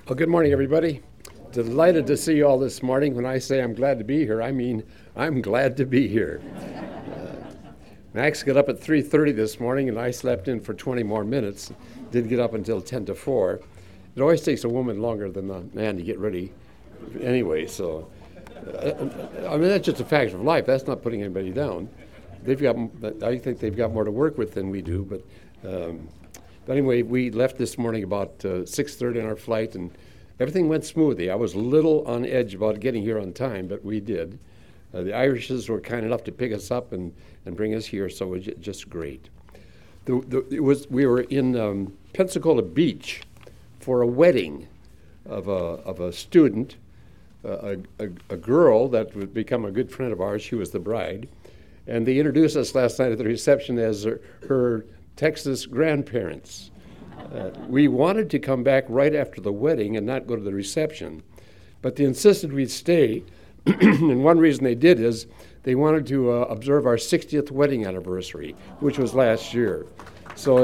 Well, good morning, everybody. Delighted to see you all this morning. When I say I'm glad to be here, I mean I'm glad to be here. Max got up at 3:30 this morning, and I slept in for 20 more minutes. Didn't get up until 10 to 4. It always takes a woman longer than a man to get ready anyway, so I mean, that's just a fact of life. That's not putting anybody down. I think they've got more to work with than we do, but anyway, we left this morning about 6:30 on our flight, and everything went smoothly. I was a little on edge about getting here on time, but we did. The Irishes were kind enough to pick us up and bring us here, so it was just great. We were in Pensacola Beach for a wedding of a student, a girl that would become a good friend of ours. She was the bride. And they introduced us last night at the reception as her Texas grandparents. We wanted to come back right after the wedding and not go to the reception, but they insisted we'd stay. And one reason they did is they wanted to observe our 60th wedding anniversary, which was last year. So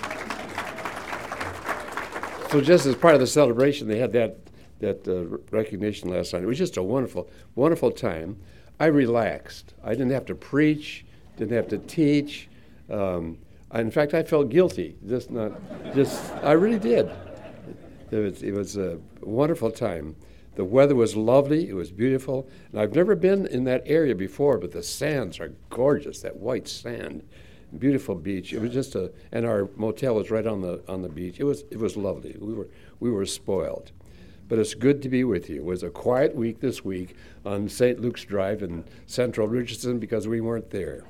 just as part of the celebration, they had that recognition last night. It was just a wonderful, wonderful time. I relaxed. I didn't have to preach, didn't have to teach. In fact, I felt guilty. I really did. It was a wonderful time. The weather was lovely. It was beautiful. And I've never been in that area before, but the sands are gorgeous. That white sand, beautiful beach. It was just and our motel was right on the beach. It was lovely. We were spoiled. But it's good to be with you. It was a quiet week this week on St. Luke's Drive in Central Richardson because we weren't there.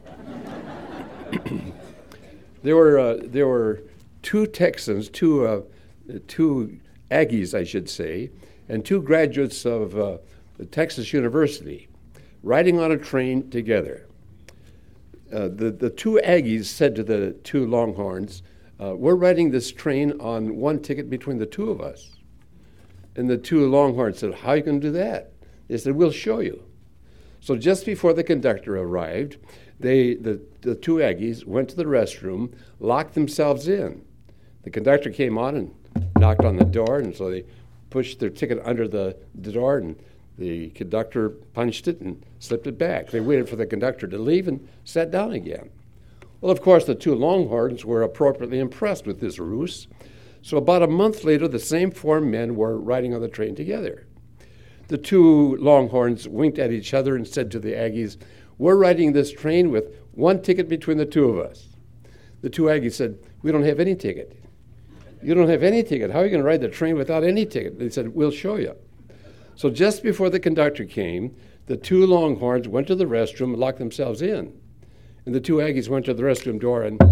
There were two Texans, two Aggies, I should say, and two graduates of Texas University riding on a train together. The two Aggies said to the two Longhorns, "We're riding this train on one ticket between the two of us." And the two Longhorns said, "How are you going to do that?" They said, "We'll show you." So just before the conductor arrived, the two Aggies went to the restroom, locked themselves in. The conductor came on and knocked on the door, and so they pushed their ticket under the door, and the conductor punched it and slipped it back. They waited for the conductor to leave and sat down again. Well, of course, the two Longhorns were appropriately impressed with this ruse. So about a month later, the same four men were riding on the train together. The two Longhorns winked at each other and said to the Aggies, "We're riding this train with one ticket between the two of us." The two Aggies said, "We don't have any ticket." "You don't have any ticket? How are you going to ride the train without any ticket?" They said, "We'll show you." So just before the conductor came, the two Longhorns went to the restroom and locked themselves in. And the two Aggies went to the restroom door and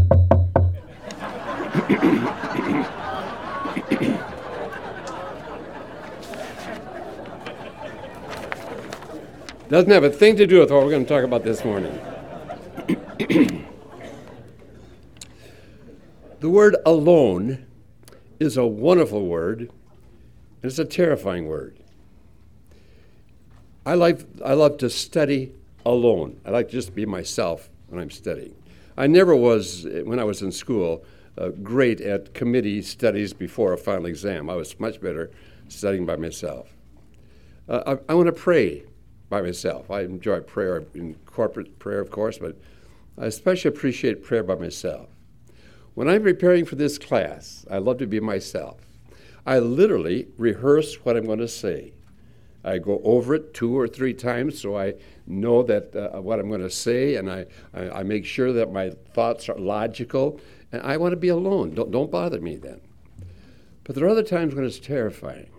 doesn't have a thing to do with what we're going to talk about this morning. The word alone is a wonderful word, and it's a terrifying word. I love to study alone. I like to just be myself when I'm studying. I never was, when I was in school, great at committee studies before a final exam. I was much better studying by myself. I want to pray by myself. I enjoy prayer, in corporate prayer, of course, but I especially appreciate prayer by myself. When I'm preparing for this class, I love to be myself. I literally rehearse what I'm going to say. I go over it 2 or 3 times so I know that what I'm going to say, and I make sure that my thoughts are logical. And I want to be alone. Don't bother me then. But there are other times when it's terrifying.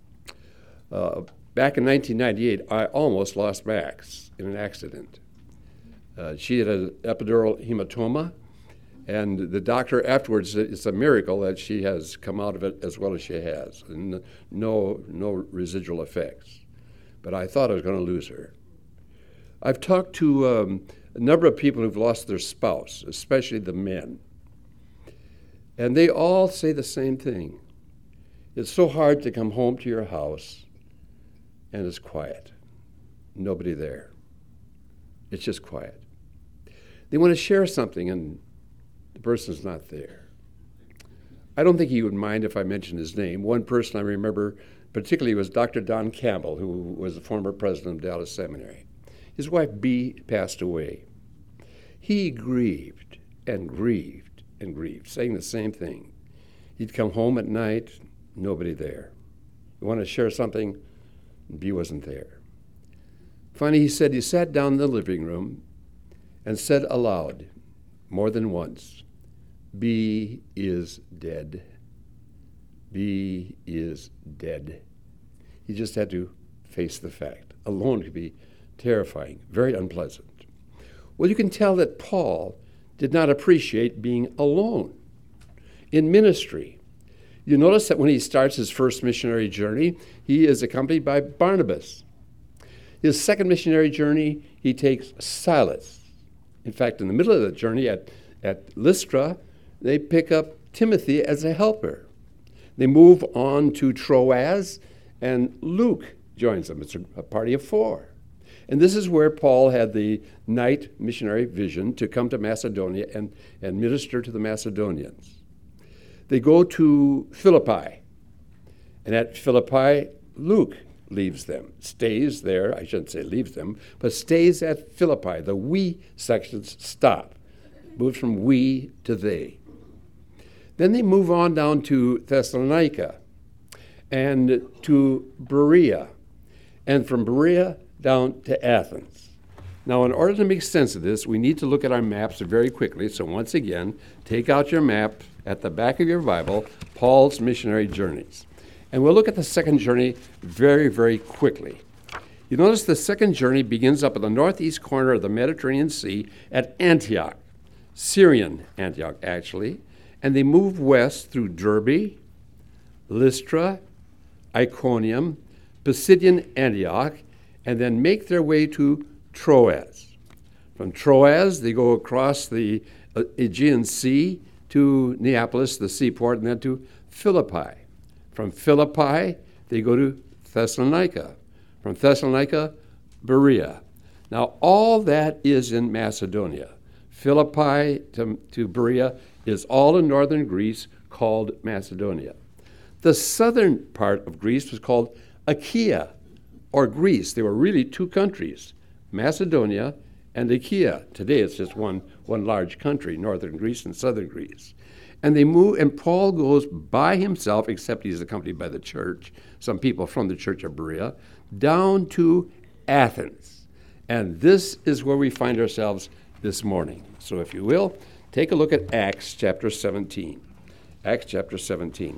Back in 1998, I almost lost Max in an accident. She had an epidural hematoma, and the doctor afterwards said it's a miracle that she has come out of it as well as she has, and no residual effects. But I thought I was going to lose her. I've talked to a number of people who've lost their spouse, especially the men, and they all say the same thing. It's so hard to come home to your house and it's quiet. Nobody there. It's just quiet. They want to share something and the person's not there. I don't think he would mind if I mentioned his name. One person I remember particularly was Dr. Don Campbell, who was the former president of Dallas Seminary. His wife, Bee, passed away. He grieved and grieved and grieved, saying the same thing. He'd come home at night, nobody there. You want to share something? Bee wasn't there. Finally, he said he sat down in the living room and said aloud, more than once, "Bee is dead. Bee is dead." He just had to face the fact. Alone could be terrifying, very unpleasant. Well, you can tell that Paul did not appreciate being alone in ministry. You notice that when he starts his first missionary journey, he is accompanied by Barnabas. His second missionary journey, he takes Silas. In fact, in the middle of the journey at Lystra, they pick up Timothy as a helper. They move on to Troas, and Luke joins them. It's a party of 4. And this is where Paul had the night missionary vision to come to Macedonia and minister to the Macedonians. They go to Philippi, and at Philippi, Luke leaves them, stays there, I shouldn't say leaves them, but stays at Philippi. The we sections stop, moves from we to they. Then they move on down to Thessalonica and to Berea, and from Berea down to Athens. Now, in order to make sense of this, we need to look at our maps very quickly. So once again, take out your map at the back of your Bible, Paul's missionary journeys. And we'll look at the second journey very, very quickly. You notice the second journey begins up at the northeast corner of the Mediterranean Sea at Antioch, Syrian Antioch, actually. And they move west through Derbe, Lystra, Iconium, Pisidian Antioch, and then make their way to Troas. From Troas, they go across the Aegean Sea to Neapolis, the seaport, and then to Philippi. From Philippi, they go to Thessalonica. From Thessalonica, Berea. Now, all that is in Macedonia. Philippi to Berea is all in northern Greece, called Macedonia. The southern part of Greece was called Achaia, or Greece. There were really 2 countries, Macedonia and Achaia. Today it's just one large country, northern Greece and southern Greece. And they move, and Paul goes by himself, except he's accompanied by the church, some people from the church of Berea, down to Athens. And this is where we find ourselves this morning. So if you will, take a look at Acts chapter 17. Acts chapter 17.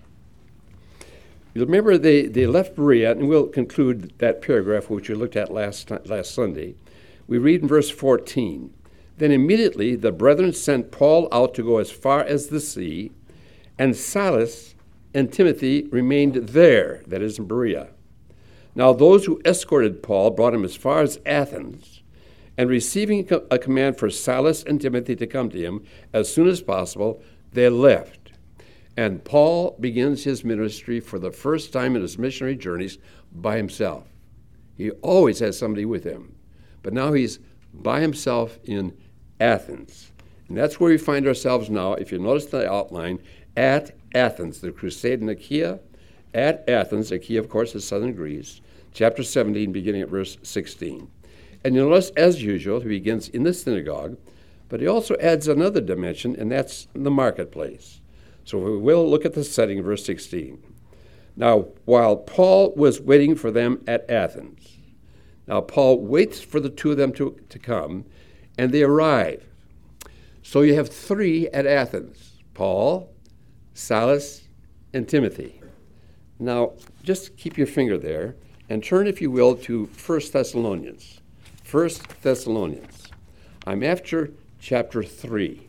You remember they left Berea, and we'll conclude that paragraph which we looked at last Sunday. We read in verse 14, "Then immediately the brethren sent Paul out to go as far as the sea, and Silas and Timothy remained there," that is in Berea. "Now those who escorted Paul brought him as far as Athens, and receiving a command for Silas and Timothy to come to him as soon as possible, they left. And Paul begins his ministry for the first time in his missionary journeys by himself. He always has somebody with him, but now he's by himself in Athens. And that's where we find ourselves now, if you notice the outline, at Athens, the crusade in Achaia. At Athens, Achaia, of course, is southern Greece, chapter 17, beginning at verse 16. And you notice, as usual, he begins in the synagogue, but he also adds another dimension, and that's the marketplace. So we will look at the setting, verse 16. "Now, while Paul was waiting for them at Athens," now Paul waits for the 2 of them to come, and they arrive. So you have 3 at Athens, Paul, Silas, and Timothy. Now, just keep your finger there, and turn, if you will, to 1 Thessalonians. 1 Thessalonians. I'm after chapter 3.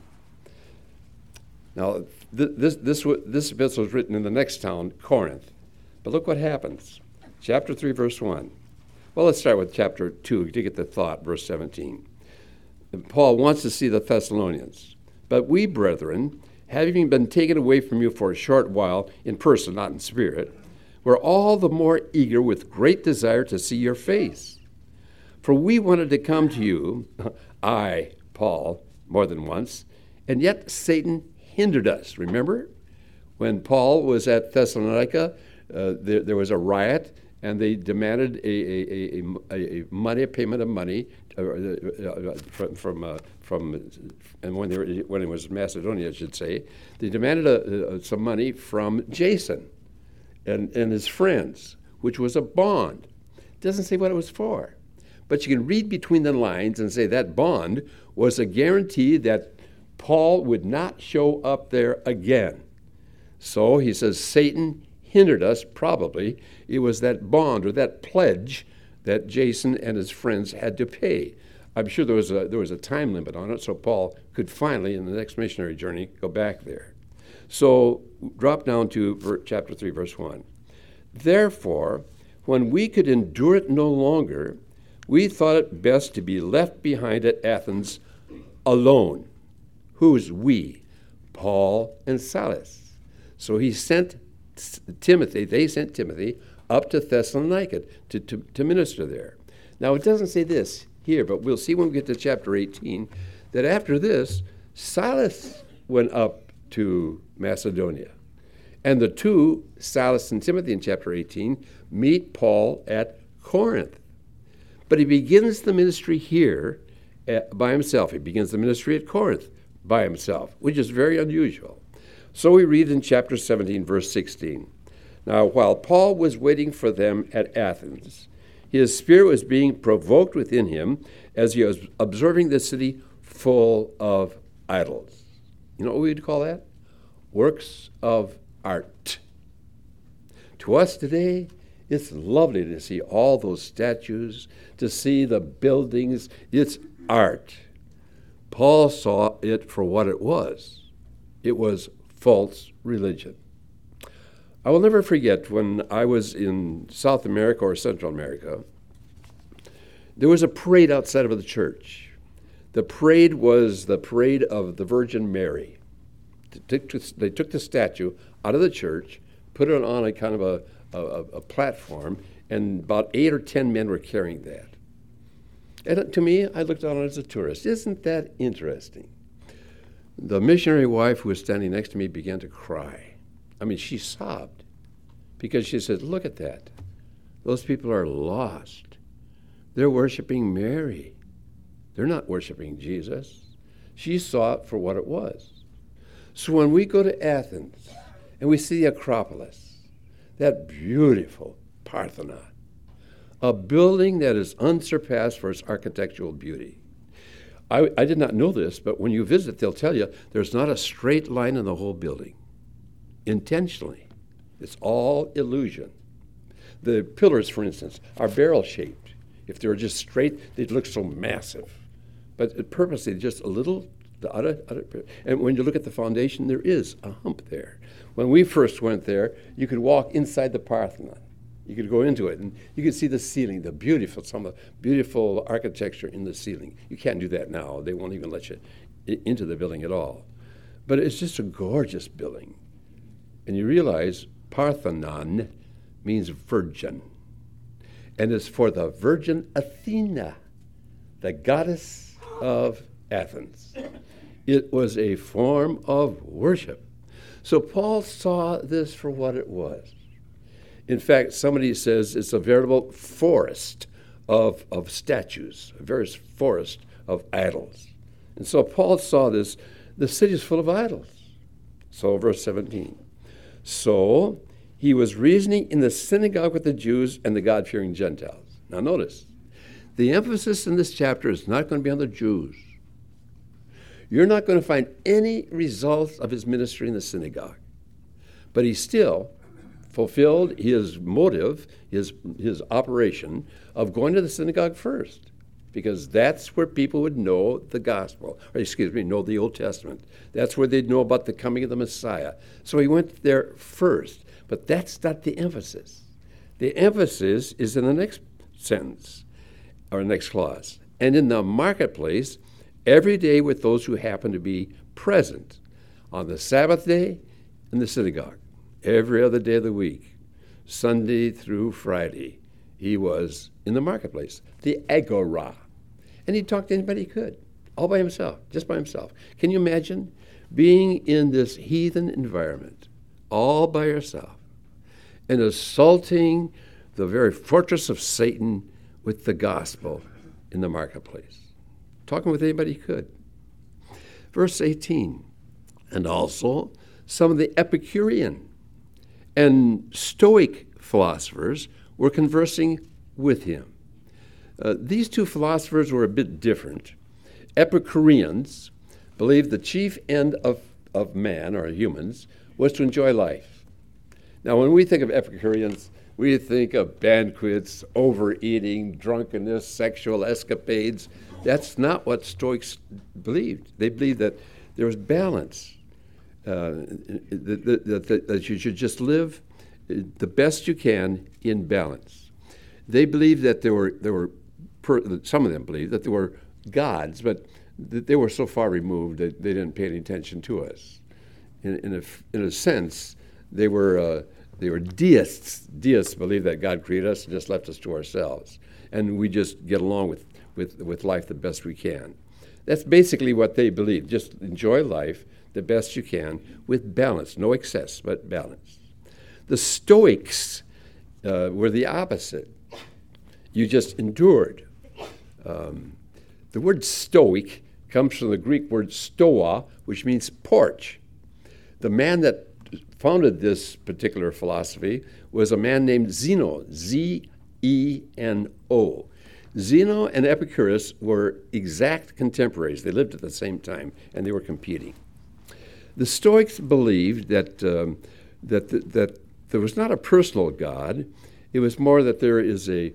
Now, this epistle was written in the next town, Corinth. But look what happens. Chapter 3, verse 1. Well, let's start with chapter 2 to get the thought, verse 17. Paul wants to see the Thessalonians. "But we, brethren, having been taken away from you for a short while, in person, not in spirit, were all the more eager with great desire to see your face. For we wanted to come to you, I, Paul, more than once, and yet Satan hindered us." Remember? When Paul was at Thessalonica, there was a riot, and they demanded a payment of money and when it was Macedonia, I should say, they demanded some money from Jason and his friends, which was a bond. It doesn't say what it was for, but you can read between the lines and say that bond was a guarantee that Paul would not show up there again. So he says Satan hindered us, probably. It was that bond or that pledge that Jason and his friends had to pay. I'm sure there was a time limit on it, so Paul could finally, in the next missionary journey, go back there. So drop down to chapter 3, verse 1. Therefore, when we could endure it no longer, we thought it best to be left behind at Athens alone. Who's we? Paul and Silas. So they sent Timothy up to Thessalonica to minister there. Now, it doesn't say this here, but we'll see when we get to chapter 18 that after this, Silas went up to Macedonia. And the two, Silas and Timothy in chapter 18, meet Paul at Corinth. But he begins the ministry here by himself. He begins the ministry at Corinth by himself, which is very unusual. So we read in chapter 17, verse 16. Now, while Paul was waiting for them at Athens, his spirit was being provoked within him as he was observing the city full of idols. You know what we'd call that? Works of art. To us today, it's lovely to see all those statues, to see the buildings. It's art. Paul saw it for what it was. It was false religion. I will never forget when I was in South America or Central America, there was a parade outside of the church. The parade was the parade of the Virgin Mary. They took the statue out of the church, put it on a kind of a platform, and about 8 or 10 men were carrying that. And to me, I looked on it as a tourist. Isn't that interesting? The missionary wife who was standing next to me began to cry. I mean, she sobbed because she said, look at that. Those people are lost. They're worshiping Mary. They're not worshiping Jesus. She saw it for what it was. So when we go to Athens and we see the Acropolis, that beautiful Parthenon, a building that is unsurpassed for its architectural beauty. I did not know this, but when you visit, they'll tell you there's not a straight line in the whole building. Intentionally. It's all illusion. The pillars, for instance, are barrel-shaped. If they were just straight, they'd look so massive. But purposely, just a little, and when you look at the foundation, there is a hump there. When we first went there, you could walk inside the Parthenon. You could go into it, and you could see the ceiling, some of the beautiful architecture in the ceiling. You can't do that now. They won't even let you into the building at all. But it's just a gorgeous building. And you realize Parthenon means virgin. And it's for the Virgin Athena, the goddess of Athens. It was a form of worship. So Paul saw this for what it was. In fact, somebody says it's a veritable forest of statues, a very forest of idols. And so Paul saw this. The city is full of idols. So verse 17. So he was reasoning in the synagogue with the Jews and the God-fearing Gentiles. Now notice, the emphasis in this chapter is not going to be on the Jews. You're not going to find any results of his ministry in the synagogue. But he still fulfilled his motive, his operation of going to the synagogue first, because that's where people would know the gospel, know the Old Testament. That's where they'd know about the coming of the Messiah. So he went there first, but that's not the emphasis. The emphasis is in the next sentence, or next clause. And in the marketplace, every day with those who happen to be present, on the Sabbath day in the synagogue. Every other day of the week, Sunday through Friday, he was in the marketplace, the agora. And he talked to anybody he could, all by himself, just by himself. Can you imagine being in this heathen environment, all by yourself and assaulting the very fortress of Satan with the gospel in the marketplace. Talking with anybody he could. Verse 18, and also some of the Epicurean and Stoic philosophers were conversing with him. These two philosophers were a bit different. Epicureans believed the chief end of man, or humans, was to enjoy life. Now, when we think of Epicureans, we think of banquets, overeating, drunkenness, sexual escapades. That's not what Stoics believed. They believed that there was balance, that you should just live the best you can in balance. They believed that some of them believed that there were gods, but that they were so far removed that they didn't pay any attention to us. In a sense, they were deists. Deists believed that God created us and just left us to ourselves, and we just get along with life the best we can. That's basically what they believed. Just enjoy life the best you can with balance, no excess, but balance. The Stoics were the opposite. You just endured. The word stoic comes from the Greek word stoa, which means porch. The man that founded this particular philosophy was a man named Zeno, Z-E-N-O. Zeno and Epicurus were exact contemporaries. They lived at the same time, and they were competing. The Stoics believed that there was not a personal God. It was more that there is a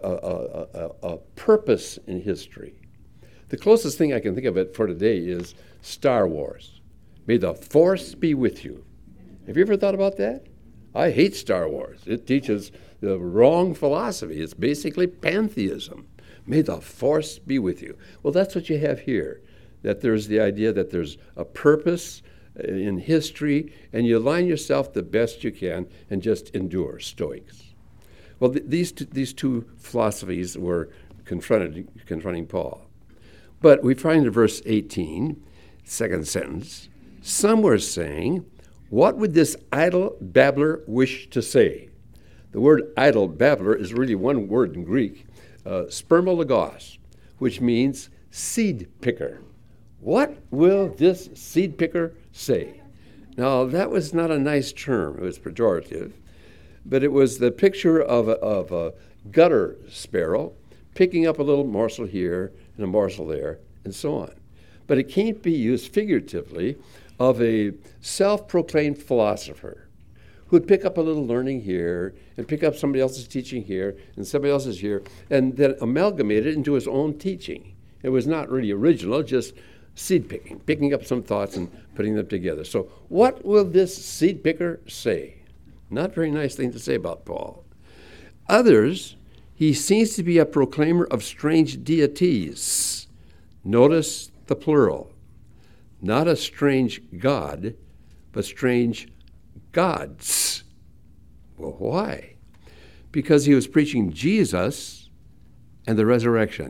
purpose in history. The closest thing I can think of it for today is Star Wars. May the Force be with you. Have you ever thought about that? I hate Star Wars. It teaches the wrong philosophy. It's basically pantheism. May the Force be with you. Well, that's what you have here, that there's the idea that there's a purpose in history, and you align yourself the best you can and just endure, Stoics. Well, these two philosophies were confronting Paul. But we find in verse 18, second sentence, some were saying, what would this idle babbler wish to say? The word idle babbler is really one word in Greek, spermologos, which means seed picker. What will this seed picker say? Now, that was not a nice term. It was pejorative. But it was the picture of a gutter sparrow picking up a little morsel here and a morsel there, and so on. But it can't be used figuratively of a self-proclaimed philosopher who'd pick up a little learning here and pick up somebody else's teaching here and somebody else's here, and then amalgamate it into his own teaching. It was not really original, just seed picking up some thoughts and putting them together. So what will this seed picker say? Not very nice thing to say about Paul. Others, he seems to be a proclaimer of strange deities. Notice the plural. Not a strange God, but strange gods. Well, why? Because he was preaching Jesus and the resurrection.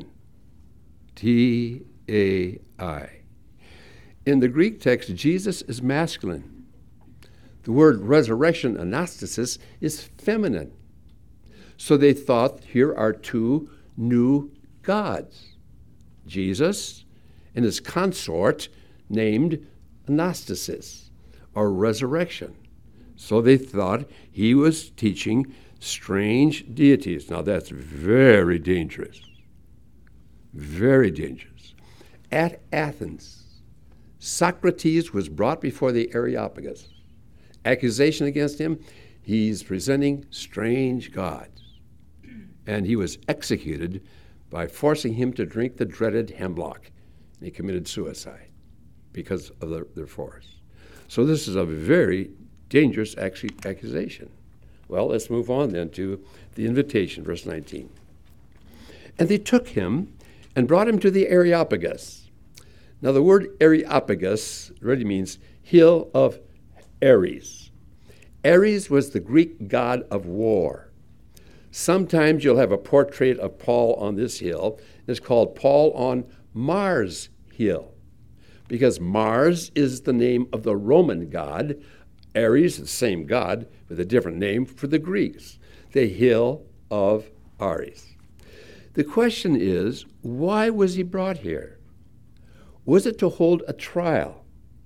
T-A-I. In the Greek text, Jesus is masculine. The word resurrection, anastasis, is feminine. So they thought here are two new gods, Jesus and his consort named anastasis, or resurrection. So they thought he was teaching strange deities. Now that's very dangerous. Very dangerous. At Athens, Socrates was brought before the Areopagus. Accusation against him, he's presenting strange gods. And he was executed by forcing him to drink the dreaded hemlock. And he committed suicide because of their force. So this is a very dangerous accusation. Well, let's move on then to the invitation, verse 19. And they took him and brought him to the Areopagus. Now the word Areopagus really means hill of Ares. Ares was the Greek god of war. Sometimes you'll have a portrait of Paul on this hill. It's called Paul on Mars Hill, because Mars is the name of the Roman god, Ares, the same god with a different name for the Greeks, the hill of Ares. The question is, why was he brought here? Was it to hold a trial?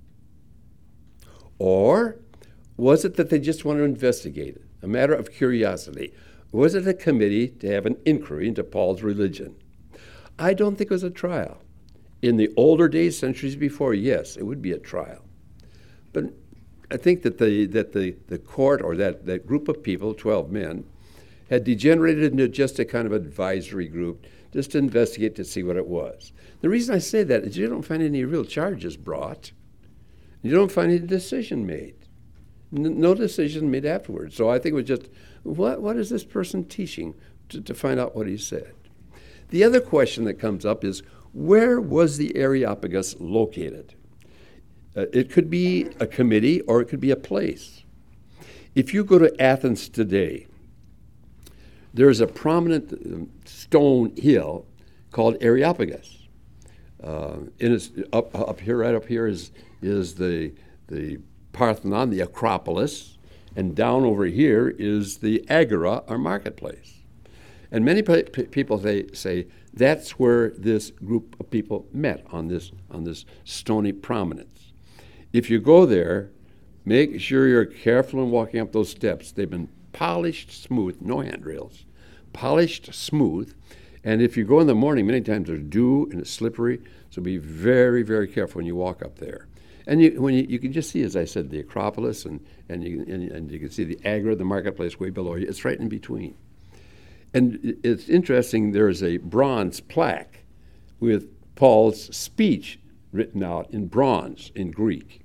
Or was it that they just want to investigate it, a matter of curiosity? Was it a committee to have an inquiry into Paul's religion? I don't think it was a trial. In the older days, centuries before, yes, it would be a trial. But I think that the court or that group of people, 12 men, had degenerated into just a kind of advisory group just to investigate to see what it was. The reason I say that is you don't find any real charges brought. You don't find any decision made. No decision made afterwards. So I think it was just, what is this person teaching to find out what he said? The other question that comes up is, where was the Areopagus located? It could be a committee or it could be a place. If you go to Athens today, there's a prominent stone hill called Areopagus. And it's up here, right up here is the Parthenon, the Acropolis, and down over here is the Agora, our marketplace. And many people say that's where this group of people met on this stony prominence. If you go there, make sure you're careful in walking up those steps. They've been polished smooth, no handrails, polished smooth. And if you go in the morning, many times there's dew and it's slippery, so be very, very careful when you walk up there. And you can just see, as I said, the Acropolis, and you can see the Agora, the marketplace, way below you. It's right in between. And it's interesting, there is a bronze plaque with Paul's speech written out in bronze in Greek.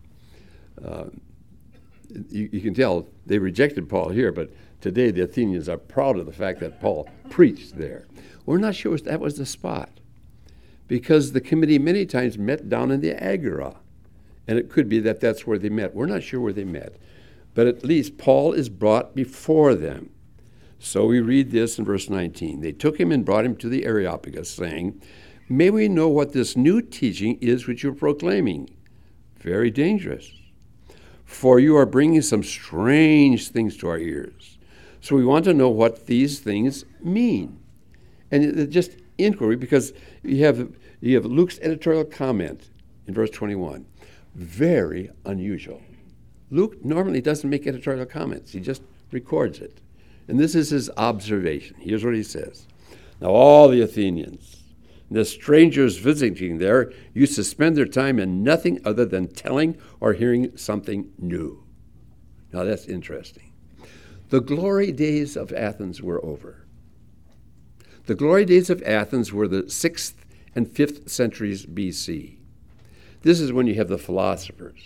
You can tell they rejected Paul here, but today the Athenians are proud of the fact that Paul preached there. We're not sure that was the spot, because the committee many times met down in the Agora, and it could be that that's where they met. We're not sure where they met, but at least Paul is brought before them. So we read this in verse 19. They took him and brought him to the Areopagus, saying, "May we know what this new teaching is which you're proclaiming? Very dangerous. For you are bringing some strange things to our ears. So we want to know what these things mean." And it's just inquiry, because you have Luke's editorial comment in verse 21. Very unusual. Luke normally doesn't make editorial comments. He just records it. And this is his observation. Here's what he says. Now all the Athenians, the strangers visiting there, used to spend their time in nothing other than telling or hearing something new. Now that's interesting. The glory days of Athens were over. The glory days of Athens were the 6th and 5th centuries BC. This is when you have the philosophers,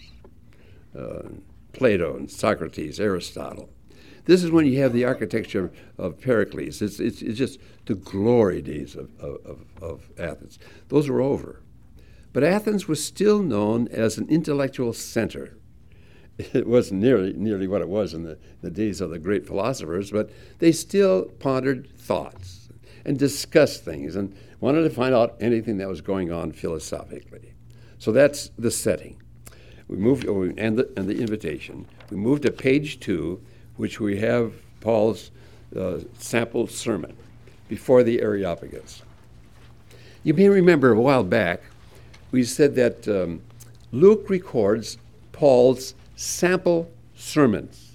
Plato and Socrates, Aristotle. This is when you have the architecture of Pericles. It's just the glory days of Athens. Those were over. But Athens was still known as an intellectual center. It wasn't nearly what it was in the days of the great philosophers, but they still pondered thoughts and discussed things and wanted to find out anything that was going on philosophically. So that's the setting. We moved, and the invitation. We moved to page 2, which we have Paul's sample sermon before the Areopagus. You may remember a while back, we said that Luke records Paul's sample sermons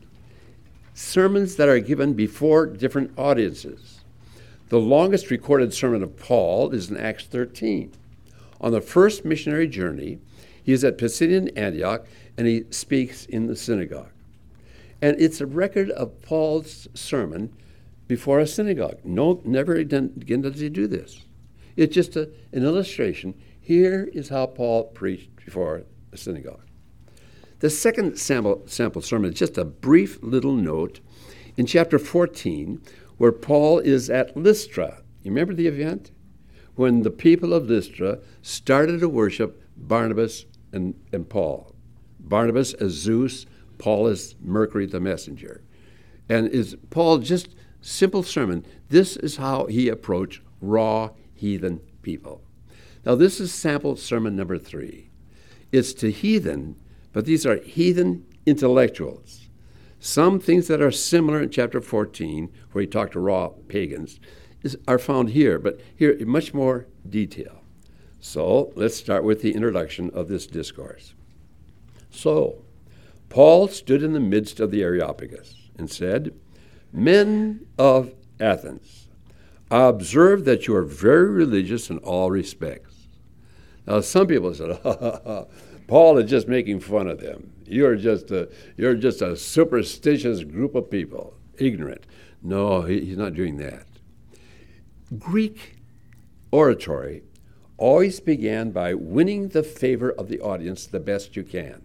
that are given before different audiences. The longest recorded sermon of Paul is in Acts 13. On the first missionary journey, he is at Pisidian Antioch, and he speaks in the synagogue. And it's a record of Paul's sermon before a synagogue. No, never again does he do this. It's just an illustration. Here is how Paul preached before a synagogue. The second sample sermon is just a brief little note in chapter 14, where Paul is at Lystra. You remember the event? When the people of Lystra started to worship Barnabas and Paul. Barnabas as Zeus, Paul as Mercury the messenger. And is Paul just simple sermon? This is how he approached raw heathen people. Now this is sample sermon number 3. It's to heathen, but these are heathen intellectuals. Some things that are similar in chapter 14, where he talked to raw pagans, are found here, but here in much more detail. So let's start with the introduction of this discourse. So, Paul stood in the midst of the Areopagus and said, "Men of Athens, I observe that you are very religious in all respects." Now, some people said, Paul is just making fun of them. You're just a superstitious group of people, ignorant. No, he's not doing that. Greek oratory always began by winning the favor of the audience the best you can.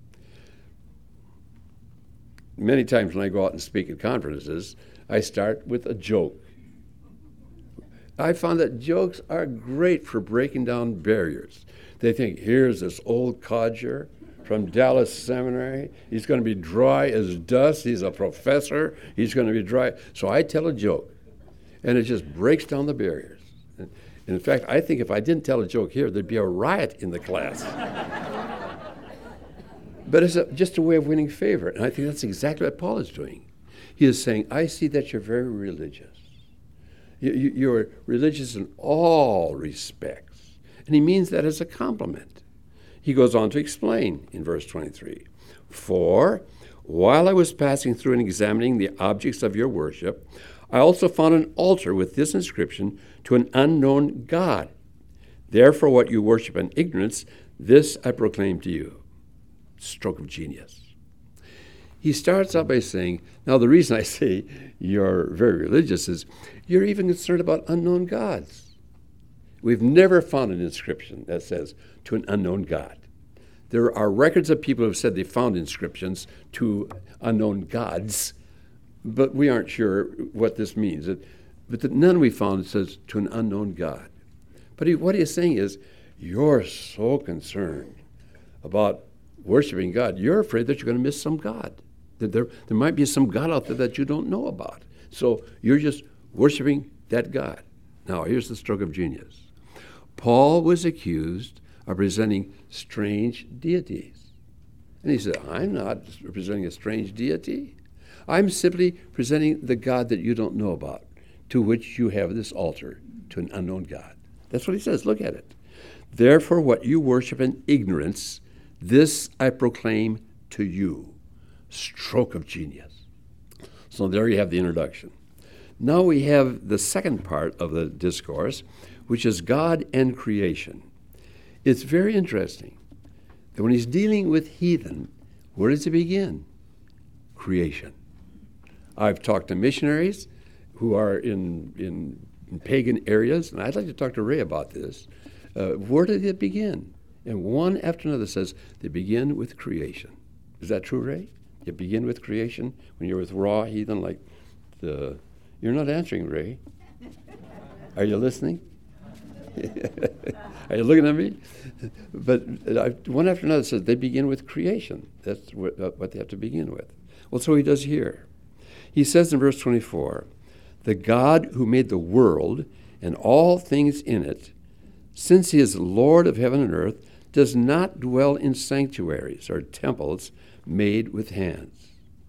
Many times when I go out and speak at conferences, I start with a joke. I found that jokes are great for breaking down barriers. They think, here's this old codger from Dallas Seminary. He's going to be dry as dust. He's a professor. He's going to be dry. So I tell a joke, and it just breaks down the barriers. And in fact, I think if I didn't tell a joke here, there'd be a riot in the class. But it's just a way of winning favor. And I think that's exactly what Paul is doing. He is saying, I see that you're very religious. You're religious in all respects. And he means that as a compliment. He goes on to explain in verse 23, "For while I was passing through and examining the objects of your worship, I also found an altar with this inscription, to an unknown God. Therefore what you worship in ignorance, this I proclaim to you." Stroke of genius. He starts out by saying, now the reason I say you're very religious is you're even concerned about unknown gods. We've never found an inscription that says, to an unknown God. There are records of people who have said they found inscriptions to unknown gods, but we aren't sure what this means. But none we found says, to an unknown God. But what he's saying is, you're so concerned about worshiping God, you're afraid that you're going to miss some God. That there might be some God out there that you don't know about. So you're just worshiping that God. Now, here's the stroke of genius. Paul was accused of presenting strange deities. And he said, I'm not presenting a strange deity. I'm simply presenting the God that you don't know about, to which you have this altar, to an unknown God. That's what he says. Look at it. Therefore, what you worship in ignorance, this I proclaim to you. Stroke of genius. So there you have the introduction. Now we have the second part of the discourse, which is God and creation. It's very interesting that when he's dealing with heathen, where does he begin? Creation. I've talked to missionaries who are in pagan areas, and I'd like to talk to Ray about this. Where did it begin? And one after another says they begin with creation. Is that true, Ray? You begin with creation when you're with raw heathen like the... You're not answering, Ray. Are you listening? Are you looking at me? But one after another says they begin with creation. That's what they have to begin with. Well, so he does here. He says in verse 24, "The God who made the world and all things in it, since he is Lord of heaven and earth, does not dwell in sanctuaries or temples made with hands."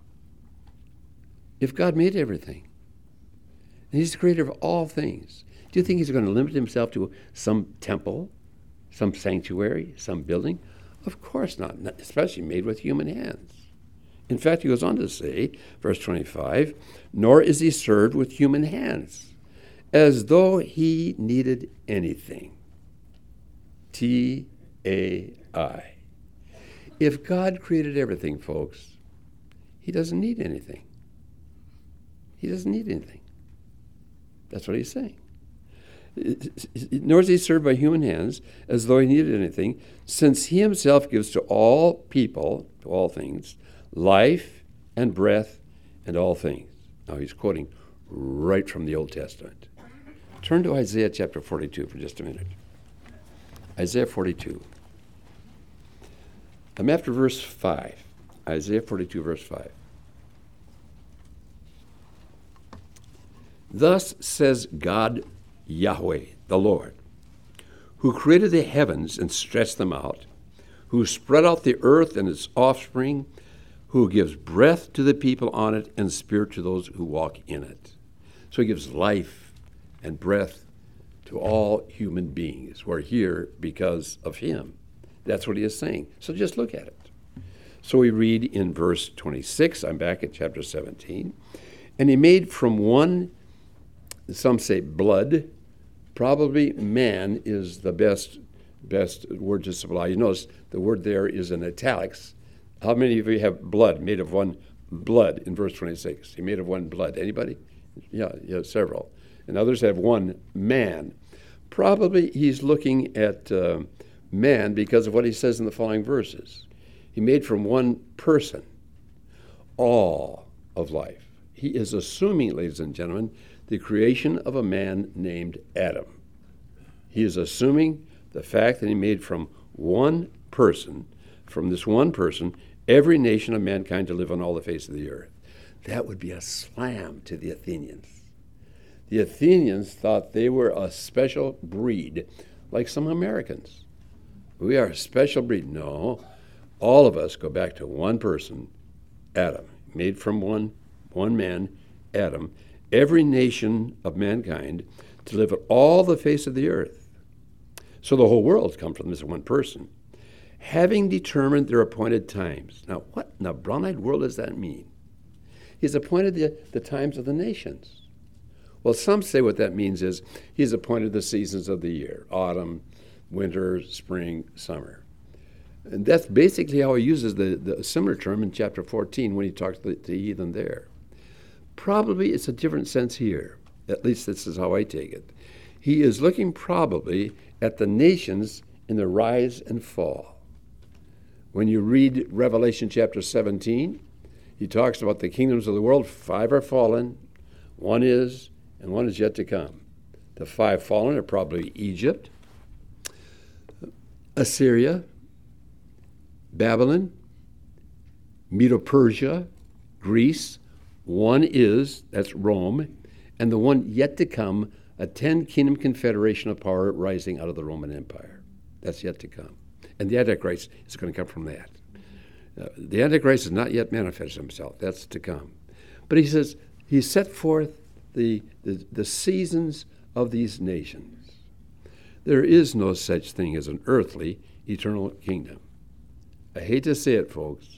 If God made everything, and he's the creator of all things, do you think he's going to limit himself to some temple, some sanctuary, some building? Of course not, especially made with human hands. In fact, he goes on to say, verse 25, "Nor is he served with human hands, as though he needed anything." T-A-I. If God created everything, folks, he doesn't need anything. He doesn't need anything. That's what he's saying. Nor is he served by human hands, as though he needed anything, since he himself gives to all people, to all things, life and breath and all things. Now he's quoting right from the Old Testament. Turn to Isaiah chapter 42 for just a minute. Isaiah 42. I'm after verse 5. Isaiah 42, verse 5. "Thus says God Yahweh, the Lord, who created the heavens and stretched them out, who spread out the earth and its offspring, who gives breath to the people on it and spirit to those who walk in it. So he gives life and breath to all human beings. We're here because of him. That's what he is saying. So just look at it. So we read in verse 26, I'm back at chapter 17, and he made from one, some say blood, probably man is the best word to supply. You notice the word there is in italics. How many of you have blood, made of one blood in verse 26? He made of one blood. Anybody? Yeah, several. And others have one man. Probably he's looking at man because of what he says in the following verses. He made from one person all of life. He is assuming, ladies and gentlemen, the creation of a man named Adam. He is assuming the fact that he made from one person, from this one person, every nation of mankind to live on all the face of the earth. That would be a slam to the Athenians. The Athenians thought they were a special breed, like some Americans. We are a special breed. No, all of us go back to one person, Adam, made from one man, Adam, every nation of mankind to live on all the face of the earth. So the whole world's come from this one person, having determined their appointed times. Now, what in the brown-eyed world does that mean? He's appointed the times of the nations. Well, some say what that means is he's appointed the seasons of the year, autumn, winter, spring, summer. And that's basically how he uses the similar term in chapter 14 when he talks to the heathen there. Probably it's a different sense here. At least this is how I take it. He is looking probably at the nations in the rise and fall. When you read Revelation chapter 17, he talks about the kingdoms of the world. 5 are fallen, one is, and one is yet to come. The 5 fallen are probably Egypt, Assyria, Babylon, Medo-Persia, Greece. One is, that's Rome, and the one yet to come, a 10-kingdom confederation of power rising out of the Roman Empire. That's yet to come. And the Antichrist is going to come from that. The Antichrist has not yet manifested himself. That's to come. But he says, he set forth the seasons of these nations. There is no such thing as an earthly, eternal kingdom. I hate to say it, folks.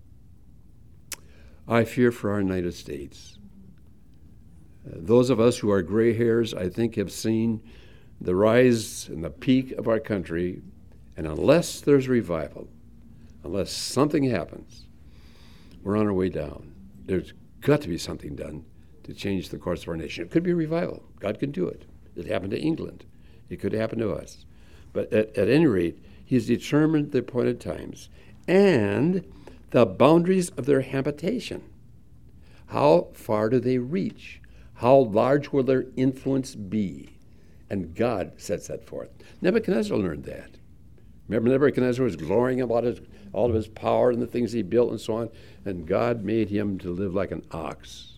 I fear for our United States. Those of us who are gray hairs, I think, have seen the rise and the peak of our country, and unless there's revival, unless something happens, we're on our way down. There's got to be something done to change the course of our nation. It could be revival. God can do it. It happened to England. It could happen to us. But at any rate, he's determined the appointed times and the boundaries of their habitation. How far do they reach? How large will their influence be? And God sets that forth. Nebuchadnezzar learned that. Remember, Nebuchadnezzar was glorying about all of his power and the things he built and so on, and God made him to live like an ox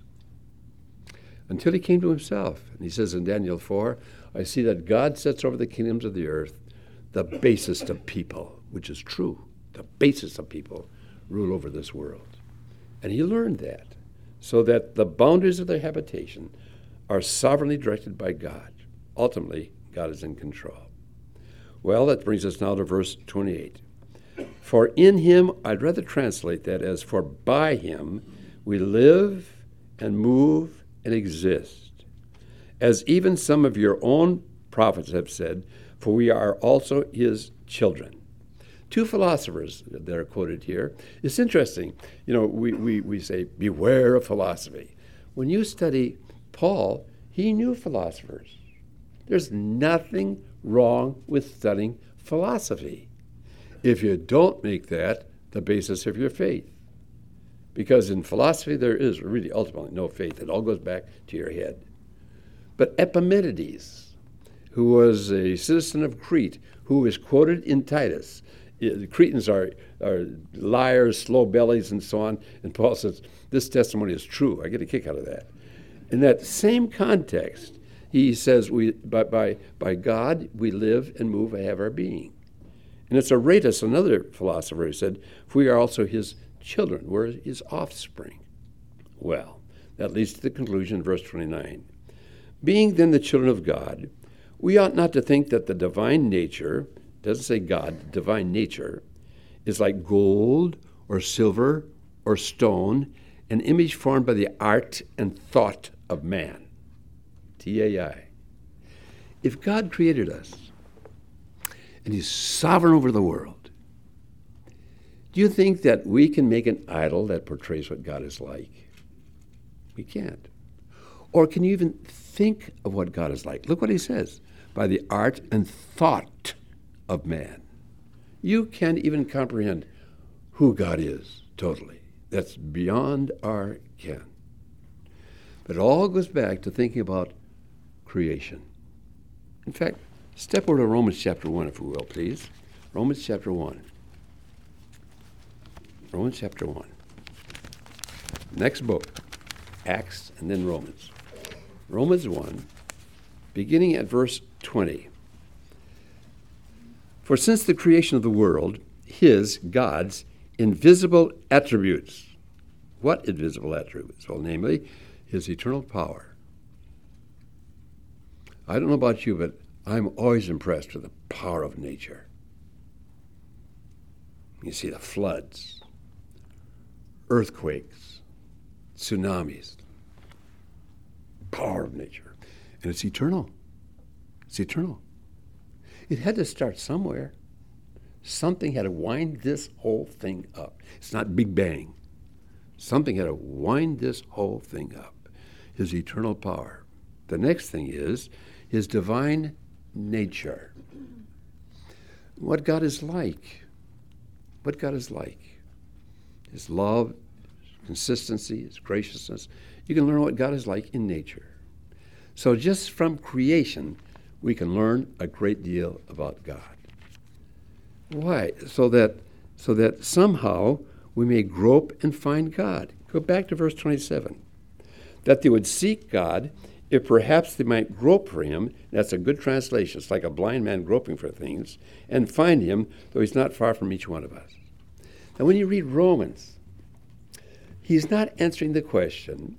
until he came to himself. And he says in Daniel 4, I see that God sets over the kingdoms of the earth the basest of people, which is true. The basest of people rule over this world. And he learned that, so that the boundaries of their habitation are sovereignly directed by God. Ultimately, God is in control. Well, that brings us now to verse 28. For in him, I'd rather translate that as for by him we live and move and exist. As even some of your own prophets have said, for we are also his children. 2 philosophers that are quoted here. It's interesting. You know, we say, beware of philosophy. When you study Paul, he knew philosophers. There's nothing wrong with studying philosophy if you don't make that the basis of your faith. Because in philosophy, there is really ultimately no faith. It all goes back to your head. But Epimenides, who was a citizen of Crete, who is quoted in Titus, the Cretans are liars, slow bellies, and so on. And Paul says, this testimony is true. I get a kick out of that. In that same context, he says, by God, we live and move and have our being. And it's Aratus, another philosopher, who said, for we are also his children. We're his offspring. Well, that leads to the conclusion, verse 29. Being then the children of God, we ought not to think that the divine nature, doesn't say God, divine nature, is like gold or silver or stone, an image formed by the art and thought of man. T-A-I. If God created us, and he's sovereign over the world, do you think that we can make an idol that portrays what God is like? We can't. Or can you even think of what God is like? Look what he says, by the art and thought of man. You can't even comprehend who God is totally. That's beyond our ken. But it all goes back to thinking about creation. In fact, step over to Romans chapter 1, if we will, please. Romans chapter 1. Romans chapter 1. Next book, Acts, and then Romans. Romans 1, beginning at verse 20. For since the creation of the world, his, God's, invisible attributes. What invisible attributes? Well, namely, his eternal power. I don't know about you, but I'm always impressed with the power of nature. You see the floods, earthquakes, tsunamis, power of nature. And it's eternal. It's eternal. It had to start somewhere. Something had to wind this whole thing up. It's not Big Bang. Something had to wind this whole thing up. His eternal power. The next thing is his divine nature. What God is like. What God is like. His love, his consistency, his graciousness. You can learn what God is like in nature. So just from creation, we can learn a great deal about God. Why? So that somehow we may grope and find God. Go back to verse 27. That they would seek God, if perhaps they might grope for him. That's a good translation. It's like a blind man groping for things, and find him, though he's not far from each one of us. Now, when you read Romans, he's not answering the question,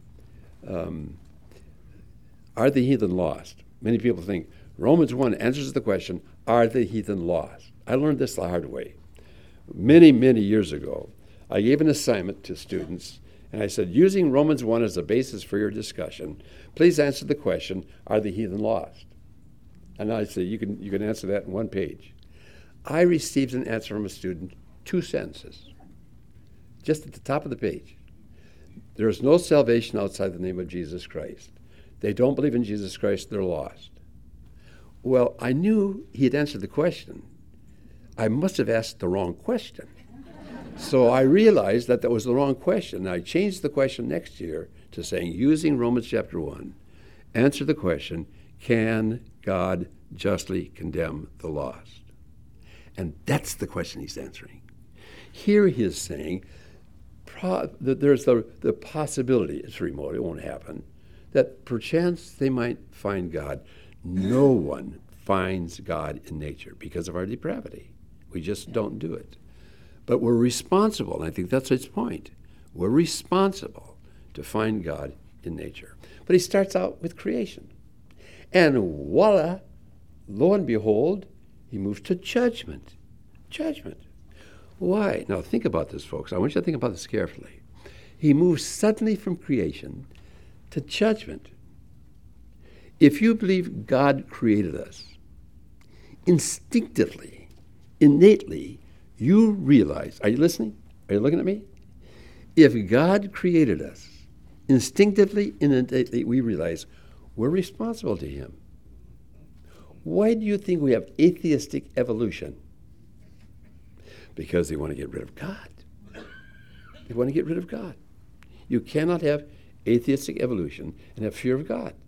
are the heathen lost? Many people think Romans 1 answers the question, are the heathen lost? I learned this the hard way. Many, many years ago, I gave an assignment to students, and I said, using Romans 1 as a basis for your discussion, please answer the question, are the heathen lost? And I said, you can answer that in one page. I received an answer from a student, 2 sentences, just at the top of the page. There is no salvation outside the name of Jesus Christ. They don't believe in Jesus Christ, they're lost. Well, I knew he had answered the question. I must have asked the wrong question. So I realized that was the wrong question. I changed the question next year to saying, using Romans chapter 1, answer the question, can God justly condemn the lost? And that's the question he's answering. Here he is saying that there's the possibility, it's remote, it won't happen, that perchance they might find God. No one finds God in nature because of our depravity. We just don't do it. But we're responsible, and I think that's its point. We're responsible to find God in nature. But he starts out with creation. And voila, lo and behold, he moves to judgment. Judgment. Why? Now think about this, folks. I want you to think about this carefully. He moves suddenly from creation to judgment. If you believe God created us, instinctively, innately, you realize, are you listening? Are you looking at me? If God created us, instinctively, innately, we realize we're responsible to him. Why do you think we have atheistic evolution? Because they want to get rid of God. They want to get rid of God. You cannot have atheistic evolution and have fear of God.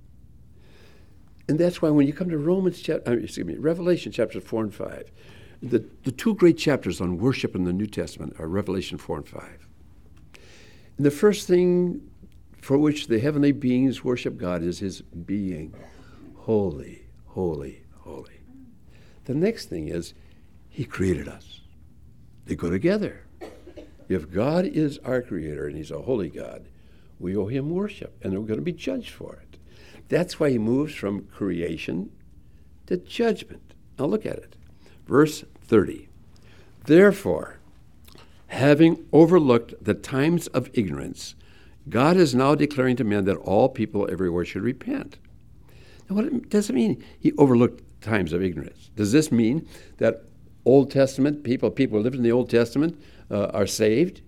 And that's why when you come to Revelation chapters 4 and 5, the 2 great chapters on worship in the New Testament are Revelation 4 and 5. And the first thing for which the heavenly beings worship God is his being. Holy, holy, holy. The next thing is he created us. They go together. If God is our creator and he's a holy God, we owe him worship, and we're going to be judged for it. That's why he moves from creation to judgment. Now look at it. Verse 30. Therefore, having overlooked the times of ignorance, God is now declaring to men that all people everywhere should repent. Now, what does it mean he overlooked times of ignorance? Does this mean that Old Testament people who lived in the Old Testament are saved?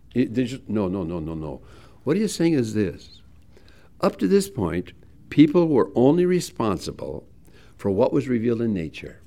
No. What he is saying is this. Up to this point, people were only responsible for what was revealed in nature.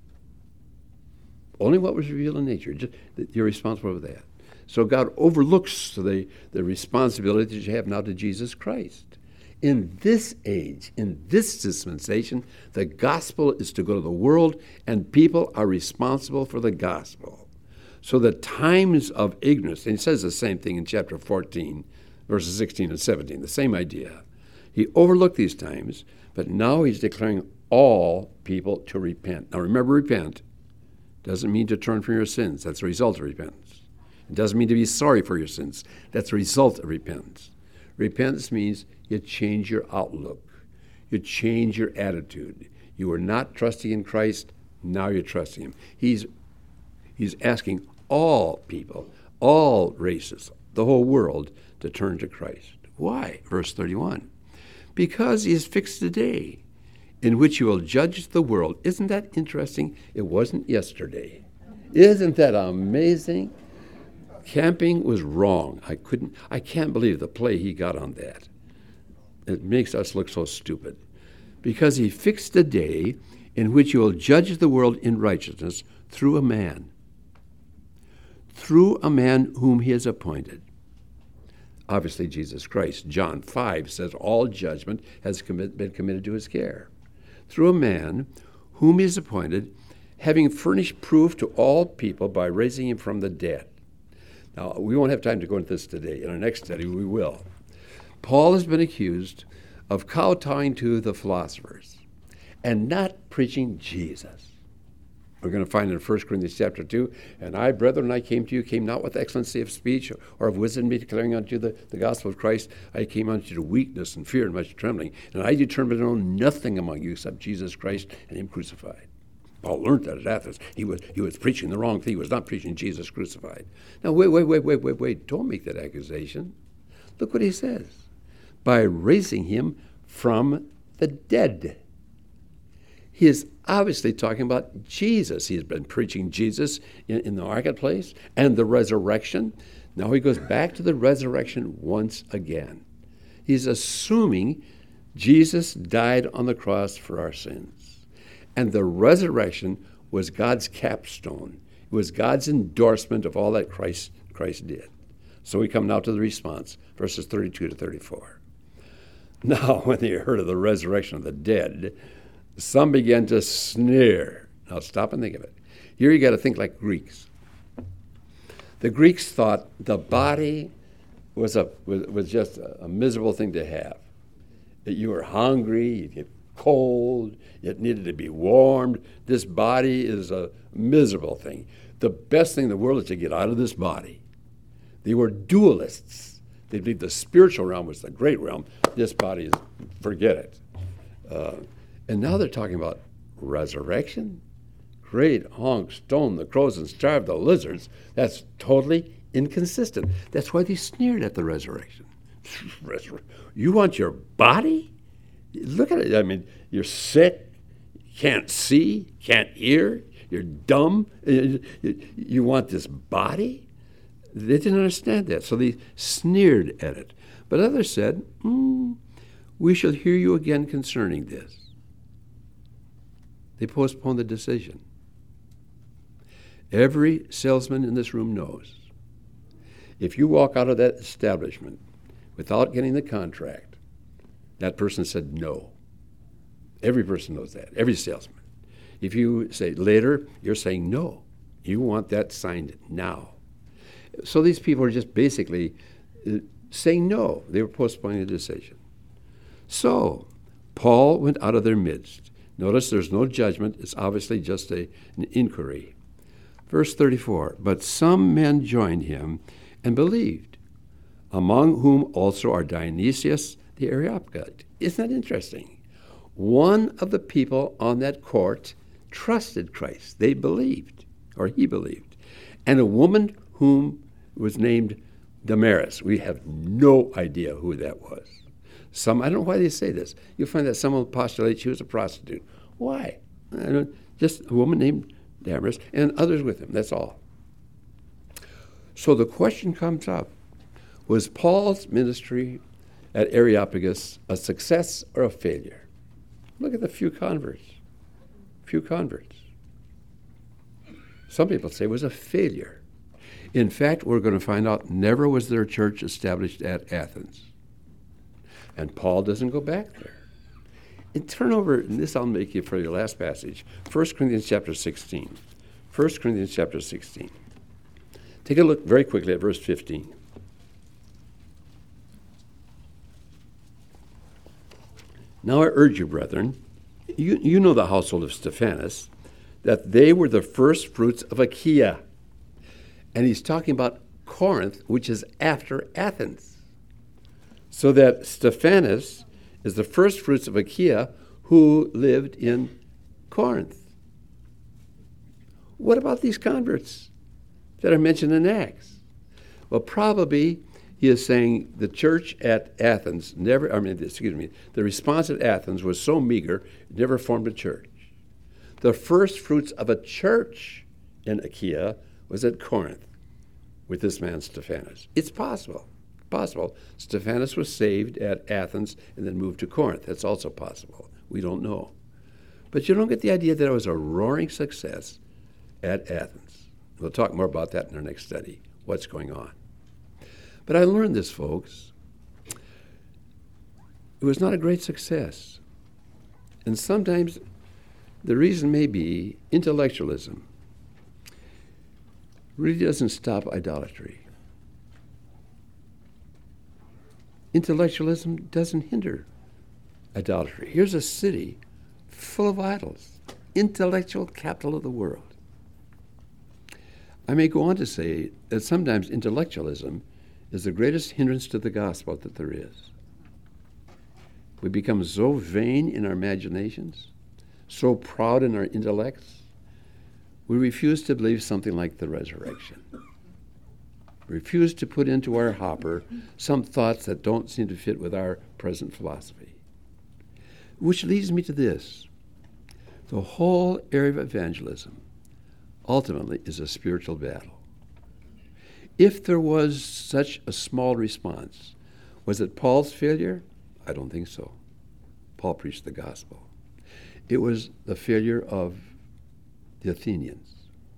Only what was revealed in nature. You're responsible for that. So God overlooks the responsibility that you have now to Jesus Christ. In this age, in this dispensation, the gospel is to go to the world, and people are responsible for the gospel. So the times of ignorance, and he says the same thing in chapter 14, verses 16 and 17, the same idea. He overlooked these times, but now he's declaring all people to repent. Now remember, repent doesn't mean to turn from your sins. That's the result of repentance. It doesn't mean to be sorry for your sins. That's the result of repentance. Repentance means you change your outlook. You change your attitude. You were not trusting in Christ. Now you're trusting him. He's asking all people, all races, the whole world to turn to Christ. Why? Verse 31. Because he has fixed a day in which you will judge the world. Isn't that interesting? It wasn't yesterday. Isn't that amazing? Camping was wrong. I can't believe the play he got on that. It makes us look so stupid. Because he fixed a day in which you will judge the world in righteousness through a man. Through a man whom he has appointed. Obviously, Jesus Christ. John 5 says all judgment has been committed to his care. Through a man whom he has appointed, having furnished proof to all people by raising him from the dead. Now, we won't have time to go into this today. In our next study, we will. Paul has been accused of kowtowing to the philosophers and not preaching Jesus. We're going to find in 1 Corinthians chapter 2, and I, brethren, I came to you, came not with excellency of speech or of wisdom, declaring unto you the gospel of Christ. I came unto you to weakness and fear and much trembling. And I determined to know nothing among you except Jesus Christ and him crucified. Paul learned that at Athens. He was preaching the wrong thing. He was not preaching Jesus crucified. Now, wait. Don't make that accusation. Look what he says. By raising him from the dead. He is obviously talking about Jesus. He has been preaching Jesus in the marketplace and the resurrection. Now he goes back to the resurrection once again. He's assuming Jesus died on the cross for our sins. And the resurrection was God's capstone. It was God's endorsement of all that Christ did. So we come now to the response, verses 32 to 34. Now, when they heard of the resurrection of the dead, some began to sneer. Now stop and think of it. Here you got to think like Greeks. The Greeks thought the body was just a miserable thing to have. That you were hungry, you get cold, it needed to be warmed. This body is a miserable thing. The best thing in the world is to get out of this body. They were dualists. They believed the spiritual realm was the great realm. This body is, forget it. And now they're talking about resurrection. Great honk, stone the crows and starve the lizards. That's totally inconsistent. That's why they sneered at the resurrection. You want your body? Look at it. I mean, you're sick, can't see, can't hear, you're dumb. You want this body? They didn't understand that, so they sneered at it. But others said, we shall hear you again concerning this. They postponed the decision. Every salesman in this room knows if you walk out of that establishment without getting the contract, that person said no. Every person knows that, every salesman. If you say later, you're saying no. You want that signed now. So these people are just basically saying no. They were postponing the decision. So Paul went out of their midst. Notice there's no judgment. It's obviously just an inquiry. Verse 34, but some men joined him and believed, among whom also are Dionysius the Areopagite. Isn't that interesting? One of the people on that court trusted Christ. They believed, or he believed. And a woman whom was named Damaris. We have no idea who that was. I don't know why they say this. You'll find that someone will postulate she was a prostitute. Why? Just a woman named Damaris and others with him. That's all. So the question comes up, was Paul's ministry at Areopagus a success or a failure? Look at the few converts. Some people say it was a failure. In fact, we're going to find out never was there a church established at Athens. And Paul doesn't go back there. And turn over, and this I'll make you for your last passage, 1 Corinthians chapter 16. 1 Corinthians chapter 16. Take a look very quickly at verse 15. Now I urge you, brethren, you know the household of Stephanas, that they were the first fruits of Achaia. And he's talking about Corinth, which is after Athens. So that Stephanas is the first fruits of Achaia who lived in Corinth. What about these converts that are mentioned in Acts? Well, probably he is saying the church at Athens the response at Athens was so meager, it never formed a church. The first fruits of a church in Achaia was at Corinth with this man Stephanas. It's possible. Stephanas was saved at Athens and then moved to Corinth. That's also possible. We don't know. But you don't get the idea that it was a roaring success at Athens. We'll talk more about that in our next study, what's going on. But I learned this, folks. It was not a great success. And sometimes the reason may be intellectualism really doesn't stop idolatry. Intellectualism doesn't hinder idolatry. Here's a city full of idols, intellectual capital of the world. I may go on to say that sometimes intellectualism is the greatest hindrance to the gospel that there is. We become so vain in our imaginations, so proud in our intellects, we refuse to believe something like the resurrection. Refuse to put into our hopper some thoughts that don't seem to fit with our present philosophy. Which leads me to this. The whole area of evangelism ultimately is a spiritual battle. If there was such a small response, was it Paul's failure? I don't think so. Paul preached the gospel. It was the failure of the Athenians.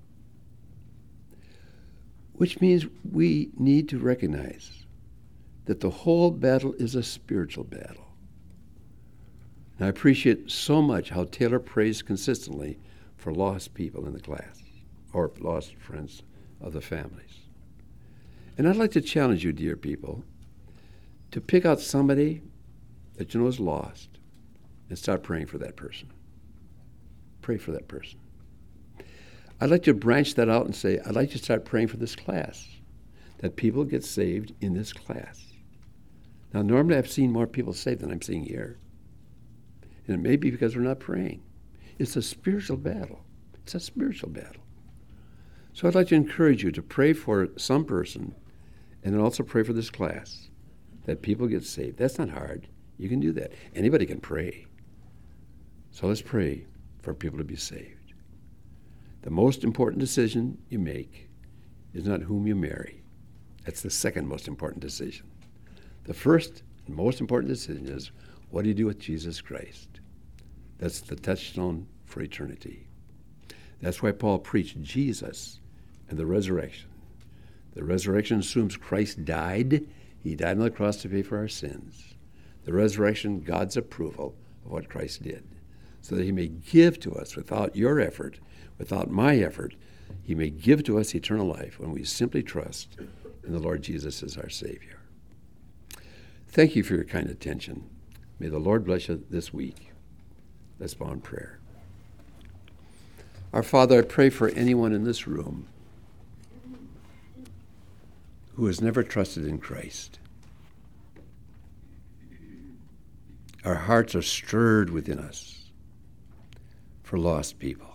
Which means we need to recognize that the whole battle is a spiritual battle. And I appreciate so much how Taylor prays consistently for lost people in the class, or lost friends of the families. And I'd like to challenge you, dear people, to pick out somebody that you know is lost and start praying for that person. Pray for that person. I'd like to branch that out and say, I'd like to start praying for this class, that people get saved in this class. Now, normally I've seen more people saved than I'm seeing here. And it may be because we're not praying. It's a spiritual battle. It's a spiritual battle. So I'd like to encourage you to pray for some person and then also pray for this class, that people get saved. That's not hard. You can do that. Anybody can pray. So let's pray for people to be saved. The most important decision you make is not whom you marry. That's the second most important decision. The first and most important decision is, what do you do with Jesus Christ? That's the touchstone for eternity. That's why Paul preached Jesus and the resurrection. The resurrection assumes Christ died. He died on the cross to pay for our sins. The resurrection, God's approval of what Christ did, so that he may give to us without your effort, without my effort, he may give to us eternal life when we simply trust in the Lord Jesus as our Savior. Thank you for your kind attention. May the Lord bless you this week. Let's bow in prayer. Our Father, I pray for anyone in this room who has never trusted in Christ. Our hearts are stirred within us for lost people.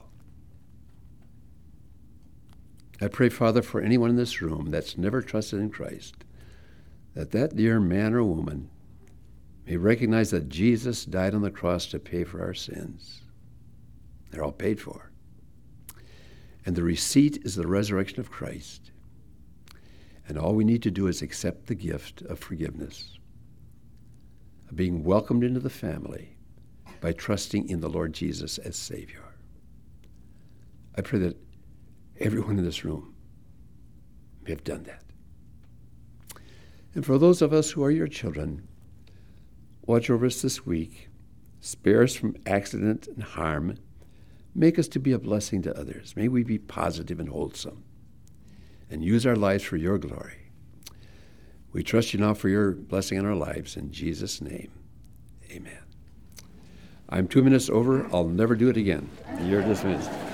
I pray, Father, for anyone in this room that's never trusted in Christ, that dear man or woman may recognize that Jesus died on the cross to pay for our sins. They're all paid for. And the receipt is the resurrection of Christ. And all we need to do is accept the gift of forgiveness, of being welcomed into the family by trusting in the Lord Jesus as Savior. I pray that everyone in this room may have done that. And for those of us who are your children, watch over us this week, spare us from accident and harm, make us to be a blessing to others. May we be positive and wholesome and use our lives for your glory. We trust you now for your blessing in our lives. In Jesus' name, amen. I'm 2 minutes over. I'll never do it again. You're dismissed.